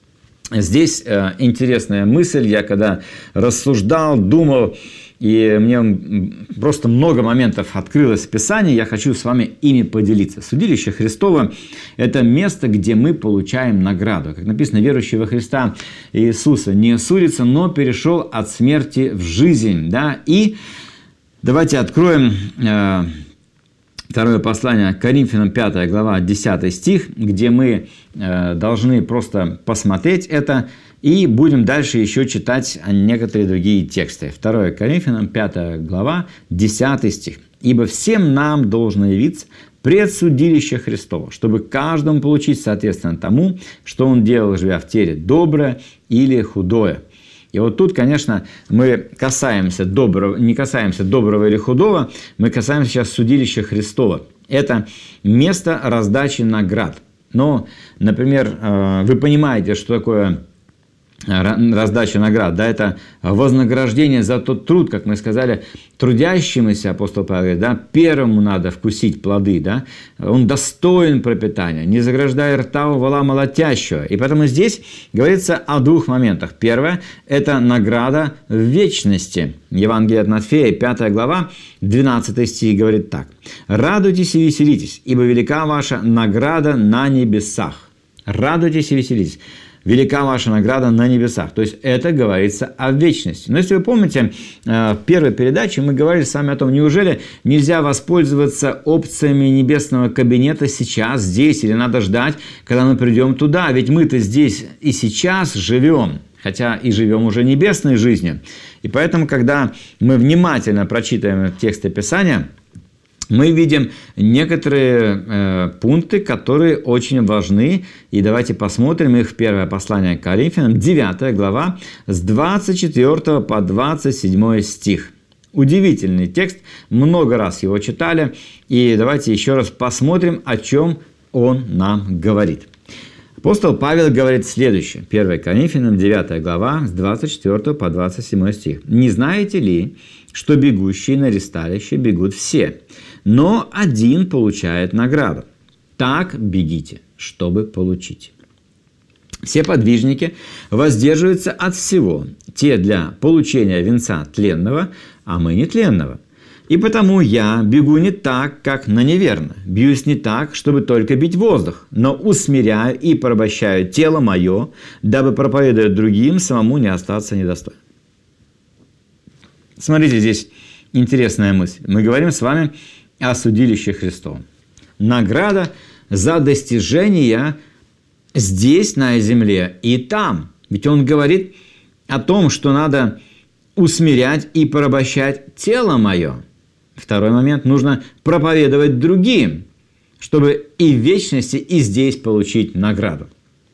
Здесь э, интересная мысль, я когда рассуждал, думал, и мне просто много моментов открылось в Писании, я хочу с вами ими поделиться. Судилище Христово – это место, где мы получаем награду. Как написано, верующий во Христа Иисуса не судится, но перешел от смерти в жизнь. Да? И давайте откроем э, второе послание к Коринфянам, пятая глава, десятый стих, где мы э, должны просто посмотреть это, и будем дальше еще читать некоторые другие тексты. второе Коринфянам, пятая глава, десятый стих. «Ибо всем нам должно явиться предсудилище Христово, чтобы каждому получить соответственно тому, что он делал, живя в теле, доброе или худое. И вот тут, конечно, мы касаемся доброго, не касаемся доброго или худого, мы касаемся сейчас судилища Христова. Это место раздачи наград. Но, например, вы понимаете, что такое раздача наград, да, это вознаграждение за тот труд, как мы сказали, трудящемуся, апостол Павел говорит, да, первому надо вкусить плоды, да, он достоин пропитания, не заграждая рта у вола молотящего. И поэтому здесь говорится о двух моментах. Первое – это награда в вечности. Евангелие от Матфея, пятая глава, двенадцатый стих говорит так. «Радуйтесь и веселитесь, ибо велика ваша награда на небесах». Радуйтесь и веселитесь. Велика ваша награда на небесах. То есть, это говорится о вечности. Но если вы помните, в первой передаче мы говорили с вами о том, неужели нельзя воспользоваться опциями небесного кабинета сейчас, здесь, или надо ждать, когда мы придем туда. Ведь мы-то здесь и сейчас живем, хотя и живем уже небесной жизнью. И поэтому, когда мы внимательно прочитаем тексты Писания, мы видим некоторые э, пункты, которые очень важны. И давайте посмотрим их в первое послание к Коринфянам, девятая глава, с двадцать четвёртого по двадцать седьмой стих. Удивительный текст, много раз его читали. И давайте еще раз посмотрим, о чем он нам говорит. Апостол Павел говорит следующее. первое Коринфянам, девятая глава, с двадцать четвёртого по двадцать седьмой стих. «Не знаете ли, что бегущие на ресталище бегут все, но один получает награду? Так бегите, чтобы получить». Все подвижники воздерживаются от всего, те для получения венца тленного, а мы нетленного. И потому я бегу не так, как на неверно, бьюсь не так, чтобы только бить воздух, но усмиряю и порабощаю тело мое, дабы, проповедуя другим, самому не остаться недостойным. Смотрите, здесь интересная мысль. Мы говорим с вами о судилище Христовом. Награда за достижения здесь, на земле, и там. Ведь он говорит о том, что надо усмирять и порабощать тело мое. Второй момент. Нужно проповедовать другим, чтобы и в вечности, и здесь получить награду.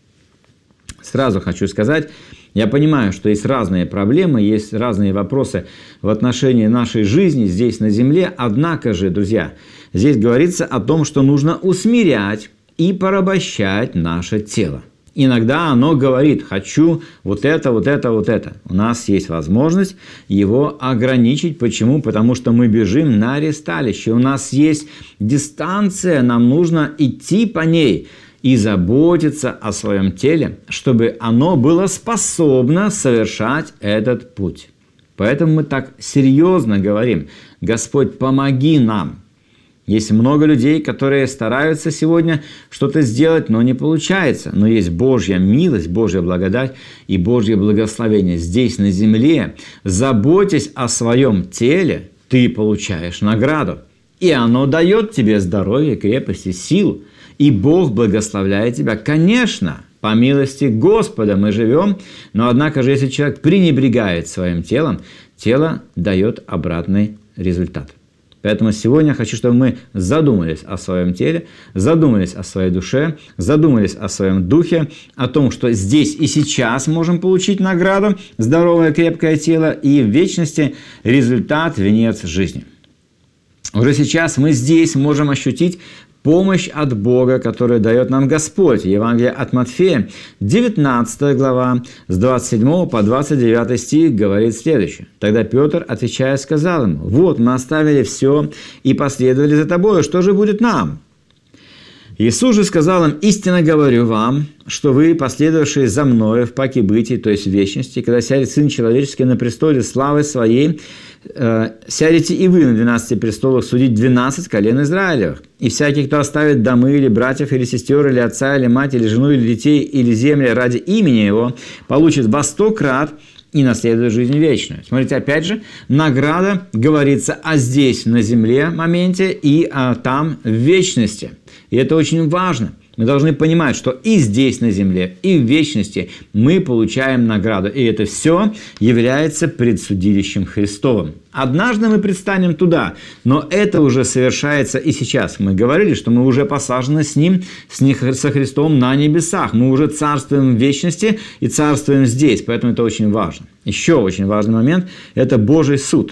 Сразу хочу сказать, я понимаю, что есть разные проблемы, есть разные вопросы в отношении нашей жизни здесь на земле. Однако же, друзья, здесь говорится о том, что нужно усмирять и порабощать наше тело. Иногда оно говорит: хочу вот это, вот это, вот это. У нас есть возможность его ограничить. Почему? Потому что мы бежим на ресталище. У нас есть дистанция, нам нужно идти по ней и заботиться о своем теле, чтобы оно было способно совершать этот путь. Поэтому мы так серьезно говорим: Господь, помоги нам. Есть много людей, которые стараются сегодня что-то сделать, но не получается. Но есть Божья милость, Божья благодать и Божье благословение. Здесь, на земле, заботясь о своем теле, ты получаешь награду. И оно дает тебе здоровье, крепость и силу. И Бог благословляет тебя. Конечно, по милости Господа мы живем, но однако же, если человек пренебрегает своим телом, тело дает обратный результат. Поэтому сегодня я хочу, чтобы мы задумались о своем теле, задумались о своей душе, задумались о своем духе, о том, что здесь и сейчас можем получить награду, здоровое крепкое тело, и в вечности результат, венец жизни. Уже сейчас мы здесь можем ощутить помощь от Бога, которую дает нам Господь. Евангелие от Матфея, девятнадцатая глава, с двадцать седьмого по двадцать девятый стих говорит следующее. Тогда Петр, отвечая, сказал ему: «Вот мы оставили все и последовали за тобою, что же будет нам?» Иисус же сказал им: «Истинно говорю вам, что вы, последовавшие за мною в паке бытии, то есть в вечности, когда сядет Сын Человеческий на престоле славы Своей, э, сядете и вы на двенадцати престолах судить двенадцать колен Израилевых. И всякий, кто оставит домы, или братьев, или сестер, или отца, или мать, или жену, или детей, или земли ради имени Его, получит во сто крат и наследует жизнь вечную». Смотрите, опять же, награда говорится о здесь, на земле моменте, и о там в вечности. И это очень важно. Мы должны понимать, что и здесь, на земле, и в вечности мы получаем награду. И это все является предсудилищем Христовым. Однажды мы предстанем туда, но это уже совершается и сейчас. Мы говорили, что мы уже посажены с Ним, с них, со Христом на небесах. Мы уже царствуем в вечности и царствуем здесь, поэтому это очень важно. Еще очень важный момент – это Божий суд.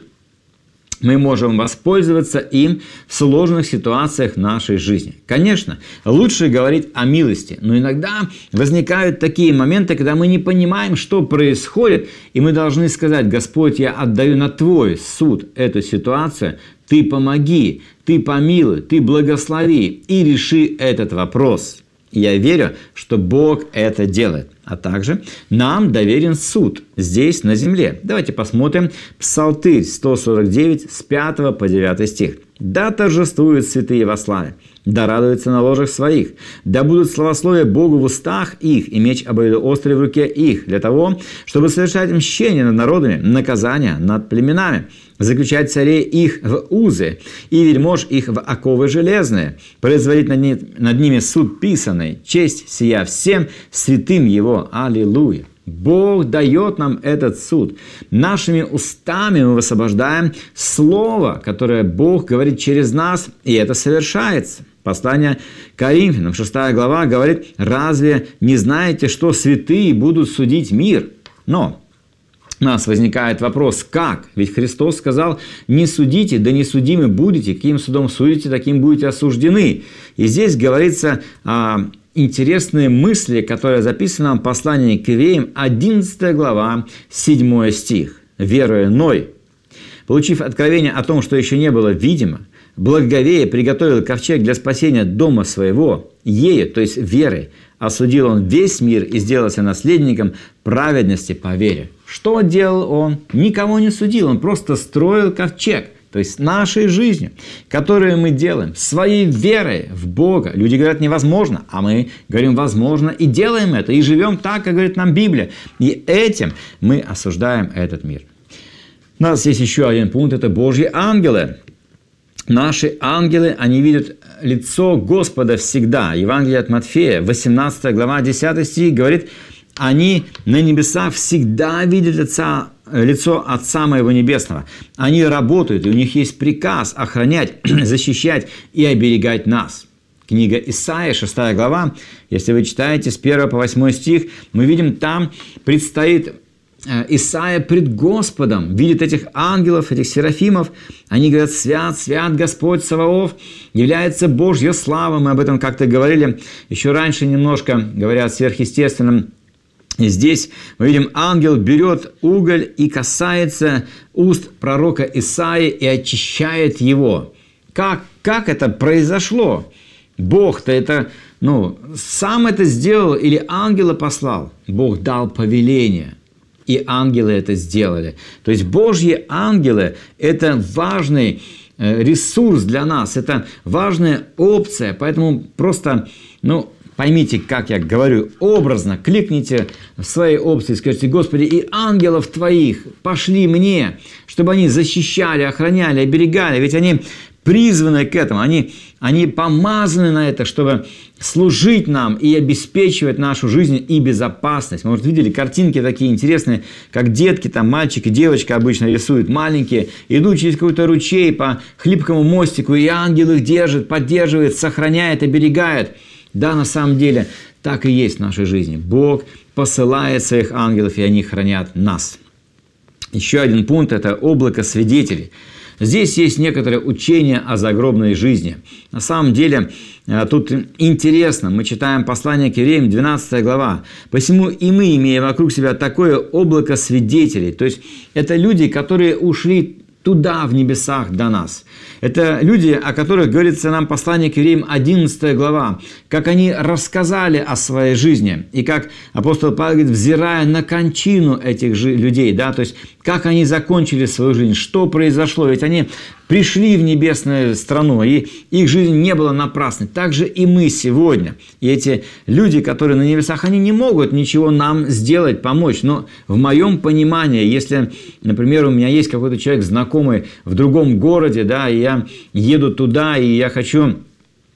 Мы можем воспользоваться им в сложных ситуациях нашей жизни. Конечно, лучше говорить о милости, но иногда возникают такие моменты, когда мы не понимаем, что происходит, и мы должны сказать: Господь, я отдаю на Твой суд эту ситуацию, Ты помоги, Ты помилуй, Ты благослови и реши этот вопрос. Я верю, что Бог это делает. А также нам доверен суд здесь, на земле. Давайте посмотрим Псалтырь сто сорок девять с пятого по девятый стих. «Да торжествуют святые во славе, да радуются на ложах своих, да будут славословия Богу в устах их, и меч обоюдоострый в руке их, для того, чтобы совершать мщение над народами, наказание над племенами, заключать царей их в узы, и вельмож их в оковы железные, производить над, ними, над ними суд писанный, честь сия всем святым его». Аллилуйя! Бог дает нам этот суд. Нашими устами мы высвобождаем слово, которое Бог говорит через нас, и это совершается. Послание к Коринфянам, шестая глава, говорит: «Разве не знаете, что святые будут судить мир?» Но у нас возникает вопрос: как? Ведь Христос сказал: «Не судите, да не судимы будете, каким судом судите, таким будете осуждены». И здесь говорится о интересные мысли, которые записаны в послании к Евреям, одиннадцатая глава, седьмой стих. «Веруя Ной, получив откровение о том, что еще не было видимо, благоговея приготовил ковчег для спасения дома своего, ею, то есть верой, осудил он весь мир и сделался наследником праведности по вере». Что делал он? Никого не судил, он просто строил ковчег. То есть нашей жизнью, которую мы делаем, своей верой в Бога. Люди говорят: невозможно, а мы говорим: возможно, и делаем это, и живем так, как говорит нам Библия. И этим мы осуждаем этот мир. У нас есть еще один пункт – это Божьи ангелы. Наши ангелы, они видят лицо Господа всегда. Евангелие от Матфея, восемнадцатая глава, десятый стих говорит: они на небесах всегда видят лица, лицо Отца Моего Небесного. Они работают, и у них есть приказ охранять, защищать и оберегать нас. Книга Исаия, шестая глава, если вы читаете с первого по восьмой стих, мы видим, там предстоит Исаия пред Господом, видит этих ангелов, этих серафимов. Они говорят: «Свят, свят Господь Саваоф, является Божья слава». Мы об этом как-то говорили еще раньше немножко, говоря о сверхъестественном. И здесь мы видим, ангел берет уголь и касается уст пророка Исаии и очищает его. Как, как это произошло? Бог-то это, ну, сам это сделал или ангела послал? Бог дал повеление, и ангелы это сделали. То есть Божьи ангелы – это важный ресурс для нас, это важная опция, поэтому просто, ну, поймите, как я говорю, образно кликните в своей опции и скажите: «Господи, и ангелов Твоих пошли мне, чтобы они защищали, охраняли, оберегали». Ведь они призваны к этому, они, они помазаны на это, чтобы служить нам и обеспечивать нашу жизнь и безопасность. Мы, может, видели картинки такие интересные, как детки, там мальчик и девочка обычно рисуют, маленькие, идут через какой-то ручей по хлипкому мостику, и ангел их держит, поддерживает, сохраняет, оберегает. Да, на самом деле, так и есть в нашей жизни. Бог посылает своих ангелов, и они хранят нас. Еще один пункт – это облако свидетелей. Здесь есть некоторое учение о загробной жизни. На самом деле, тут интересно, мы читаем послание к Евреям, двенадцатая глава. «Посему и мы, имея вокруг себя такое облако свидетелей», то есть это люди, которые ушли туда, в небесах, до нас. Это люди, о которых говорится нам послание к Евреям, одиннадцатая глава, как они рассказали о своей жизни, и как апостол Павел говорит, взирая на кончину этих же людей, да, то есть как они закончили свою жизнь, что произошло, ведь они пришли в небесную страну, и их жизнь не была напрасной. Так же и мы сегодня. И эти люди, которые на небесах, они не могут ничего нам сделать, помочь. Но в моем понимании, если, например, у меня есть какой-то человек знакомый в другом городе, да, и я еду туда, и я хочу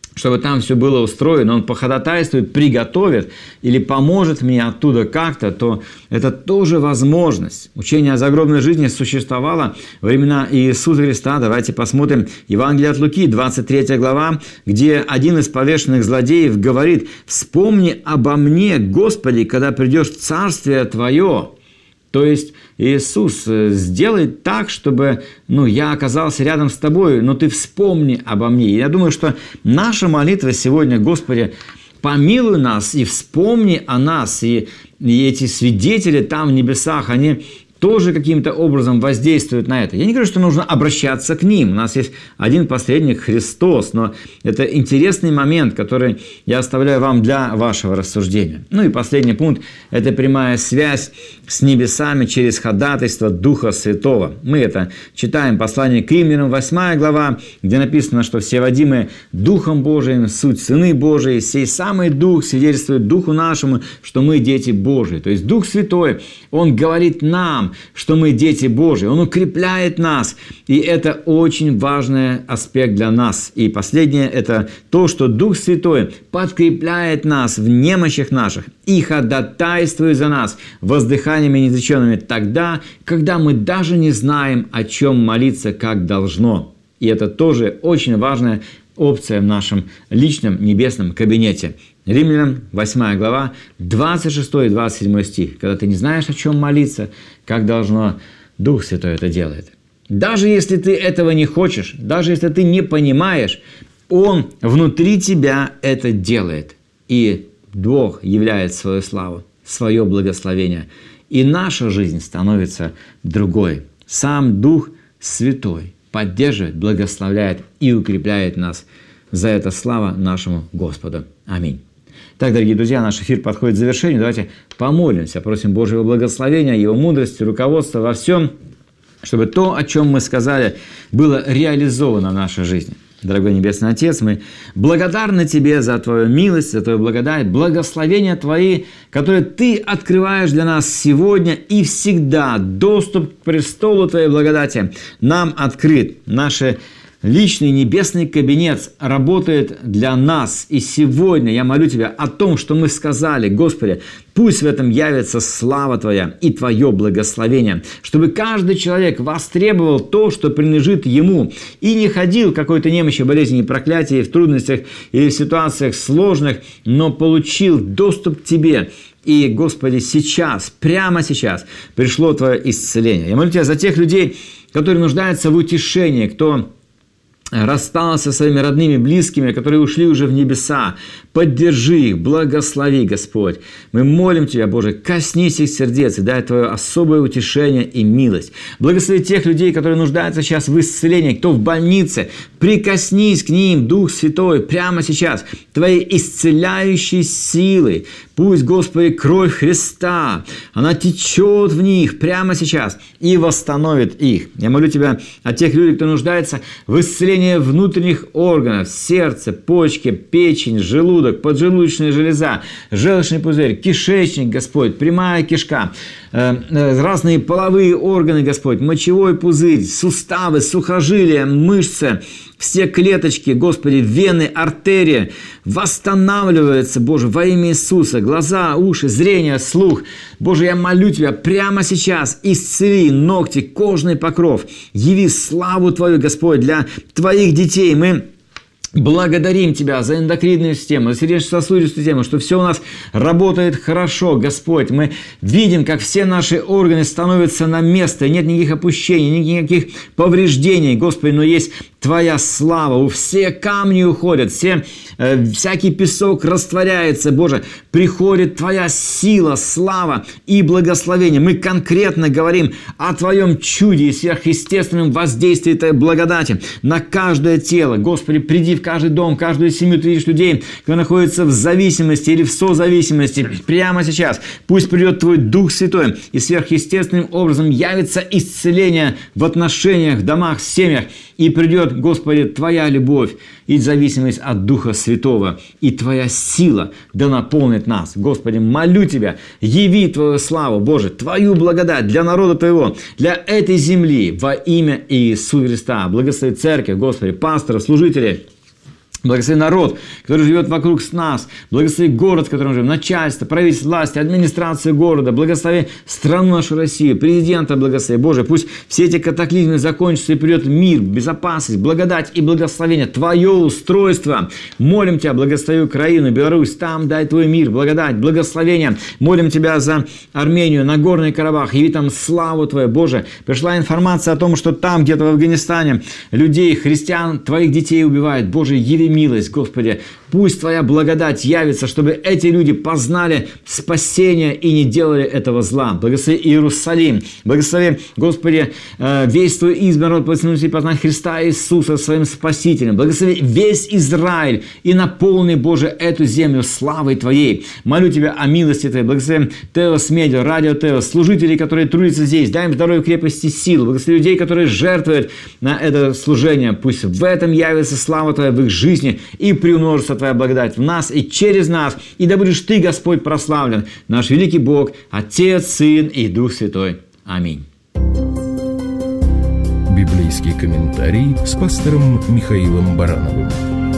чтобы там все было устроено, Он походатайствует, приготовит или поможет мне оттуда как-то, то это тоже возможность. Учение о загробной жизни существовало во времена Иисуса Христа. Давайте посмотрим Евангелие от Луки, двадцать третья глава, где один из повешенных злодеев говорит: «Вспомни обо мне, Господи, когда придешь в Царствие Твое». То есть Иисус сделает так, чтобы ну, я оказался рядом с тобой, но ты вспомни обо мне. И я думаю, что наша молитва сегодня: Господи, помилуй нас и вспомни о нас. И, и эти свидетели там в небесах, они тоже каким-то образом воздействуют на это. Я не говорю, что нужно обращаться к ним. У нас есть один посредник — Христос, но это интересный момент, который я оставляю вам для вашего рассуждения. Ну и последний пункт – это прямая связь с небесами через ходатайство Духа Святого. Мы это читаем, послание к Римлянам, восьмая глава, где написано, что все водимые Духом Божиим, суть сыны Божии, сей самый Дух свидетельствует Духу нашему, что мы дети Божии. То есть Дух Святой, Он говорит нам, что мы дети Божии, Он укрепляет нас, и это очень важный аспект для нас. И последнее – это то, что Дух Святой подкрепляет нас в немощах наших и ходатайствует за нас воздыханиями неизреченными тогда, когда мы даже не знаем, о чем молиться, как должно. И это тоже очень важная опция в нашем личном небесном кабинете. Римлянам, восьмая глава, двадцать шестой и двадцать седьмой стих. Когда ты не знаешь, о чем молиться, как должно, Дух Святой это делает. Даже если ты этого не хочешь, даже если ты не понимаешь, Он внутри тебя это делает. И Бог являет свою славу, свое благословение. И наша жизнь становится другой. Сам Дух Святой поддерживает, благословляет и укрепляет нас. За это слава нашему Господу. Аминь. Так, дорогие друзья, наш эфир подходит к завершению. Давайте помолимся, просим Божьего благословения, Его мудрости, руководства во всем, чтобы то, о чем мы сказали, было реализовано в нашей жизни. Дорогой Небесный Отец, мы благодарны Тебе за Твою милость, за Твою благодать, благословения Твои, которые Ты открываешь для нас сегодня и всегда. Доступ к престолу Твоей благодати нам открыт. Наши личный небесный кабинет работает для нас. И сегодня я молю Тебя о том, что мы сказали: Господи, пусть в этом явится слава Твоя и Твое благословение, чтобы каждый человек востребовал то, что принадлежит ему, и не ходил в какой-то немощи, болезни и проклятии, в трудностях или в ситуациях сложных, но получил доступ к Тебе. И, Господи, сейчас, прямо сейчас пришло Твое исцеление. Я молю Тебя за тех людей, которые нуждаются в утешении, кто расстался со своими родными, близкими, которые ушли уже в небеса. Поддержи их, благослови, Господь. Мы молим Тебя, Боже, коснись их сердец и дай Твое особое утешение и милость. Благослови тех людей, которые нуждаются сейчас в исцелении, кто в больнице. Прикоснись к ним, Дух Святой, прямо сейчас, Твоей исцеляющей силой. Пусть, Господи, кровь Христа, она течет в них прямо сейчас и восстановит их. Я молю Тебя о тех людях, кто нуждается в исцелении внутренних органов: сердце, почки, печень, желудок, поджелудочная железа, желчный пузырь, кишечник, Господь, прямая кишка, э, э, разные половые органы, Господь, мочевой пузырь, суставы, сухожилия, мышцы, все клеточки, Господи, вены, артерии восстанавливаются, Боже, во имя Иисуса. Глаза, уши, зрение, слух. Боже, я молю Тебя прямо сейчас: исцели ногти, кожный покров. Яви славу Твою, Господь, для Твоих детей. Мы благодарим Тебя за эндокринную систему, за сердечно-сосудистую систему, что все у нас работает хорошо, Господь. Мы видим, как все наши органы становятся на место, нет никаких опущений, никаких повреждений, Господи, но есть Твоя слава. Все камни уходят, все, э, всякий песок растворяется, Боже. Приходит Твоя сила, слава и благословение. Мы конкретно говорим о Твоем чуде и сверхъестественном воздействии Твоей благодати на каждое тело. Господи, приди в каждый дом, каждую семью. Ты видишь людей, кто находится в зависимости или в созависимости. Прямо сейчас пусть придет Твой Дух Святой и сверхъестественным образом явится исцеление в отношениях, в домах, в семьях. И придет, Господи, Твоя любовь и зависимость от Духа Святого, и Твоя сила да наполнит нас. Господи, молю Тебя, яви Твою славу, Боже, Твою благодать для народа Твоего, для этой земли во имя Иисуса Христа. Благослови церковь, Господи, пасторов, служителей. Благослови народ, который живет вокруг нас. Благослови город, в котором живем, начальство, правительство, власти, администрацию города. Благослови страну нашу Россию, президента благослови. Боже, пусть все эти катаклизмы закончатся и придет мир, безопасность, благодать и благословение. Твое устройство. Молим Тебя, благослови Украину, Беларусь. Там дай Твой мир, благодать, благословение. Молим Тебя за Армению, Нагорный Карабах. Яви там славу Твою. Боже, пришла информация о том, что там, где-то в Афганистане, людей, христиан, Твоих детей убивают. Боже, яви милость, Господи, пусть Твоя благодать явится, чтобы эти люди познали спасение и не делали этого зла. Благослови Иерусалим, благослови, Господи, весь Твой избранный народ, благослови познать Христа Иисуса своим Спасителем. Благослови весь Израиль и наполни, Боже, эту землю славой Твоей. Молю Тебя о милости Твоей. Благослови Теос Медиа, Радио Теос, служителей, которые трудятся здесь. Дай им здоровье, крепости, сил. Благослови людей, которые жертвуют на это служение. Пусть в этом явится слава Твоя в их жизни и приумножится Твоя благодать в нас и через нас. И да будешь Ты, Господь, прославлен, наш великий Бог, Отец, Сын и Дух Святой. Аминь. Библейский комментарий с пастором Михаилом Барановым.